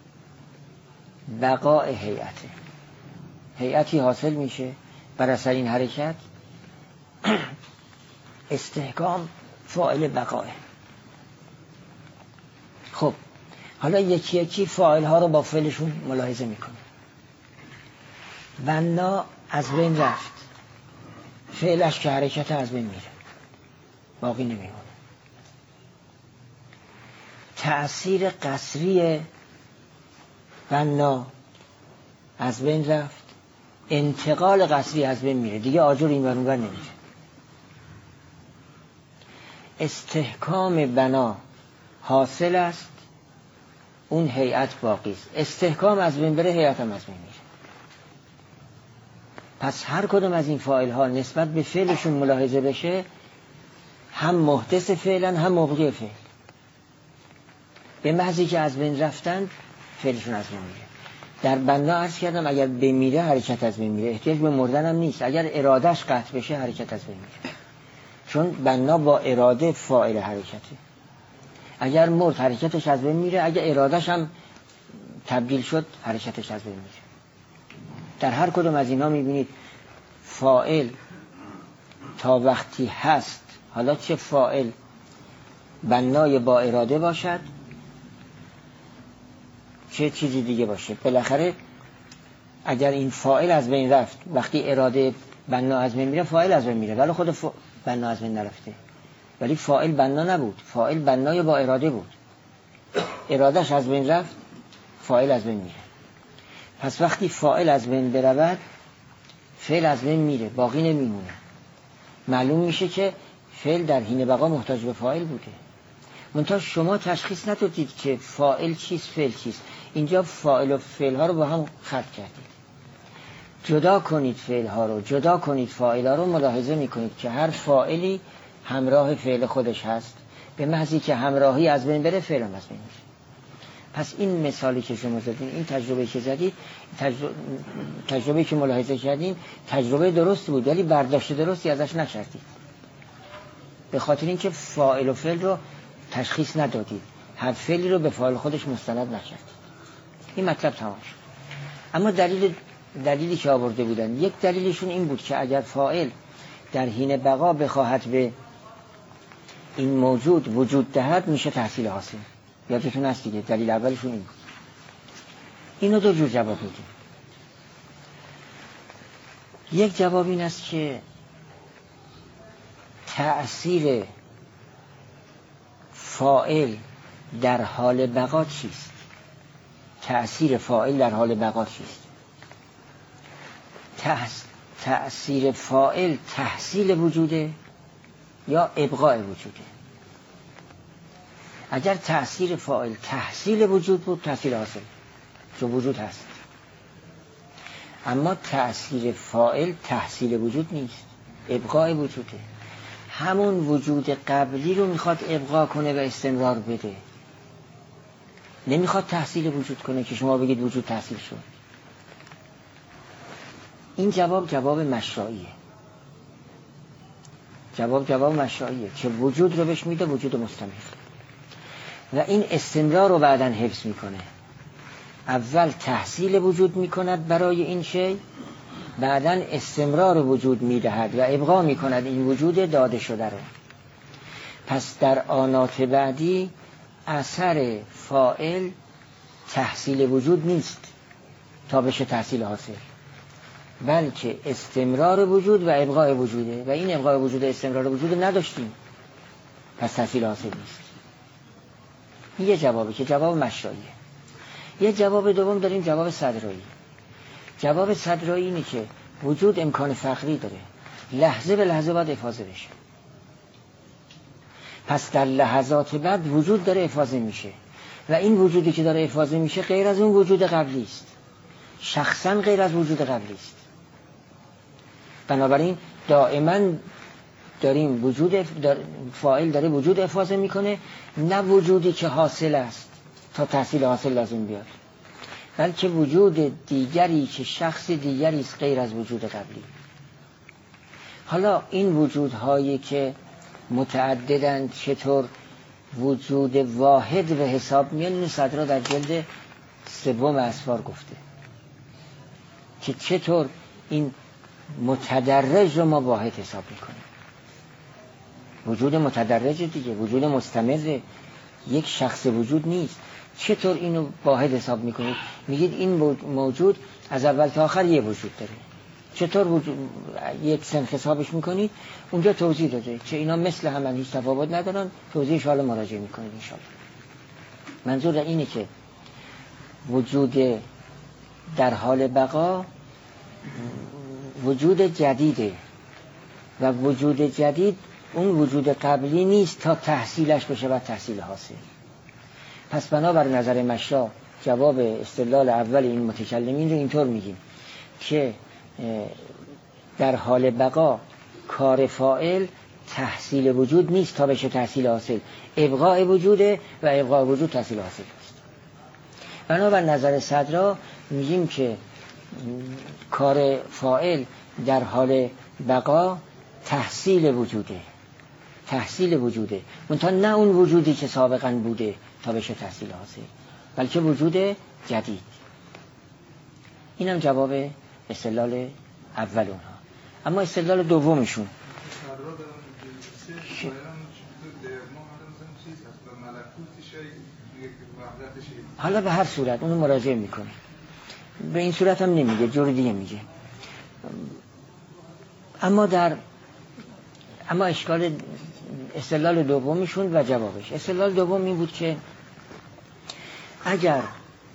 بقاء هیئته. هیئتی حاصل میشه بر اثر این حرکت، استحکام فاعل بقاء. خب حالا یکی یکی فاعل ها رو با فعلشون ملاحظه میکنه. بنا از بین رفت، فعلش که حرکت از بین میره، باقی نمیمونه. تأثیر قصری بنا از بین رفت، انتقال قصری از بین میره، دیگه آجر این ور اون ور نمیره. استحکام بنا حاصل است، اون هیئت باقی است. استحکام از بین بره، هیئت هم از بین میره. پس هر کدوم از این فاعل ها نسبت به فعلشون ملاحظه بشه، هم محدث فعلن هم مبقی فعل. به محضی که از بین رفتن فعلشون از بین میره. در بنا عرض کردم اگر بمیره حرکت از بین میره، احتیاج به مردن هم نیست. اگر ارادش قطع بشه حرکت از بین میره، چون بنا با اراده فاعل حرکته. اگر مرد حرکتش از بین میره، اگر ارادش هم تبدیل شد حرکتش از بین میره. در هر کدوم از اینا میبینید فاعل تا وقتی هست، حالا چه فاعل بنای با اراده باشد چه چیزی دیگه باشه، بالاخره اگر این فاعل از بین رفت، وقتی اراده بنا از بین میره فاعل از بین میره، ولی خود بنا از بین نرفته. ولی فاعل بنا نبود، فاعل بنای با اراده بود، ارادش از بین رفت فاعل از بین میره. پس وقتی فاعل از بین برود فعل از بین میره، باقی نمیمونه. معلوم میشه که فعل در حین بقا محتاج به فاعل بوده. منتها شما تشخیص ندادید که فاعل چیست فعل چیست. اینجا فاعل و فعل ها رو با هم خلط کردید. جدا کنید فعل ها رو، جدا کنید فاعل ها رو، ملاحظه میکنید که هر فاعلی همراه فعل خودش هست، به محضی که همراهی از بین بره فعل هم از بین میره. پس این مثالی که شما زدین، این تجربه که زدید، تجربه که ملاحظه کردین تجربه درستی بود، ولی برداشت درستی ازش نکردید، به خاطر اینکه فاعل و فعل رو تشخیص ندادید، هر فعلی رو به فاعل خودش مستند نکردید. این مطلب تمام شد. اما دلیلی که آورده بودن، یک دلیلشون این بود که اگر فاعل در حین بقا بخواهد به این موجود وجود دهد میشه تحصیل حاصل. یادتون هست دیگه، دلیل اولشون این بود. اینو دو جور جواب میدیم. یک جواب این است که تأثیر فاعل در حال بقا چیست؟ تأثیر فاعل در حال بقا چیست؟ تأثیر فاعل تحصیل وجوده یا ابقاء وجوده؟ اگر تأثیر فاعل تحصیل وجود بود تحصیل حاصل، چون وجود هست. اما تأثیر فاعل تحصیل وجود نیست، ابقاء وجوده. همون وجود قبلی رو میخواد ابقاء کنه و استمرار بده، نمیخواد تحصیل وجود کنه که شما بگید وجود تحصیل شد. این جواب مشروعیه. جواب مشروعیه که وجود رو بهش میده وجود مستمر، و این استمرار رو بعداً حفظ میکنه. اول تحصیل وجود میکند برای این شی، بعداً استمرار وجود میدهد و ابقا میکند این وجود داده شده رو. پس در آنات بعدی اثر فاعل تحصیل وجود نیست تا بشه تحصیل حاصل، بلکه استمرار وجود و ابقاء وجوده، و این ابقاء وجود استمرار وجود نداشتیم، پس تحصیل حاصل نیست. این یه جوابه که جواب مشروعیه. یه جواب دوم داریم، جواب صدرایی. جواب صدرایی اینه که وجود امکان فقری داره، لحظه به لحظه باید افاضه بشه. پس در لحظات بعد وجود داره افاضه میشه، و این وجودی که داره افاضه میشه غیر از اون وجود قبلی است، شخصا غیر از وجود قبلی است. بنابراین دائما داریم فاعل داره وجود افاضه میکنه، نه وجودی که حاصل است تا تحصیل حاصل لازم بیاد، بلکه وجود دیگری که شخص دیگری است غیر از وجود قبلی. حالا این وجودهایی که متعددند چطور وجود واحد به حساب میان، این صدرا در جلد 3 اسفار گفته که چطور این متدرج رو ما واحد حساب میکنیم. وجود متدرج دیگه، وجود مستمر، یک شخص وجود نیست. چطور اینو واحد حساب میکنید؟ میگید این موجود از اول تا آخر یه وجود داره. چطور یک سنخ حسابش میکنید؟ اونجا توضیح داده که اینا مثل هم هیچ تفاوت ندارن، توضیحش حالا مراجعه میکنید انشاءالله. منظور اینه که وجود در حال بقا وجود جدیده، و وجود جدید اون وجود قبلی نیست تا تحصیلش بشه و تحصیل حاصل. پس بنابر نظر مشا جواب استدلال اول این متکلمین رو اینطور میگیم که در حال بقا کار فاعل تحصیل وجود نیست تا بشه تحصیل حاصل، ابقاء وجوده و ابقاء وجود تحصیل حاصل است. بنابر نظر صدرا میگیم که کار فاعل در حال بقا تحصیل وجوده، منتها نه اون وجودی که سابقا بوده تا بشه تحصیل حاصل، بلکه وجود جدید. اینم جواب استدلال اول اونها. اما استدلال دومشون حالا به هر صورت اونو مراجعه میکنه، به این صورت هم نمیگه، جور دیگه میگه. اما اشکال استدلال دومشون و جوابش، استدلال دوم این بود که اگر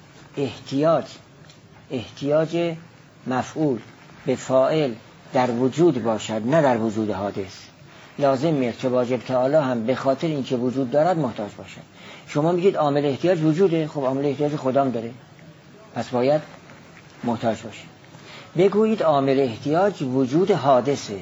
احتیاج مفعول به فاعل در وجود باشد، نه در وجود حادث، لازم میاد که واجب تعالی هم به خاطر اینکه وجود دارد محتاج باشد. شما میگید عامل احتیاج وجوده، خب عامل احتیاج خدام داره، پس باید محتاج باشه. بگویید عامل احتیاج وجود حادثه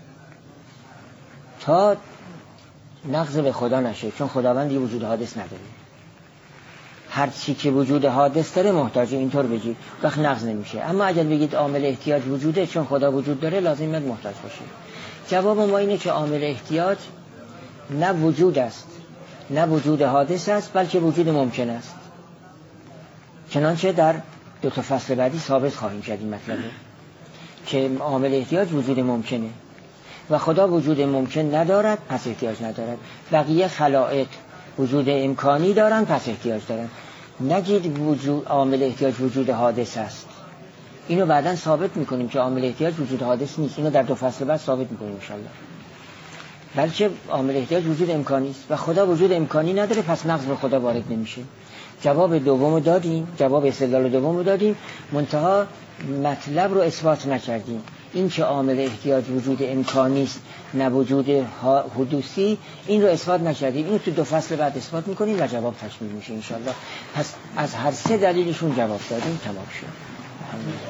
تا نقض به خدا نشه، چون خداوند یه وجود حادث نداره. هر چی که وجود حادث داره محتاجه، اینطور بگید وقت نقض نمیشه. اما اگر بگید عامل احتیاج وجوده چون خدا وجود داره، لازم محتاج باشه. جواب ما اینه که عامل احتیاج نه وجود است نه وجود حادث است، بلکه وجود ممکن است. چنانچه در دو تا فصل بعدی ثابت خواهیم شد این مطلبه که عامل احتیاج وجود ممکنه و خدا وجود ممکن ندارد، پس احتیاج ندارد. بقیه خلائق وجود امکانی دارن، پس احتیاج دارن. نگید وجود عامل احتیاج وجود حادث است. اینو بعداً ثابت میکنیم که عامل احتیاج وجود حادث نیست. اینو در دو فصل بعد ثابت میکنیم ان شاءالله. بلکه عامل احتیاج وجود امکانی است و خدا وجود امکانی نداره، پس نقض به خدا وارد نمیشه. جواب دومو دادیم، جواب استدلال دومو دادیم، منتها مطلب رو اثبات نکردیم. این که عامل احتیاج وجود امکانی است نه وجود حدوثی، این رو اثبات نکردیم. اینو تو دو فصل بعد اثبات میکنیم و جواب تکمیل میشه ان شاءالله. پس از هر سه دلیلشون جواب دادیم، تمام شد.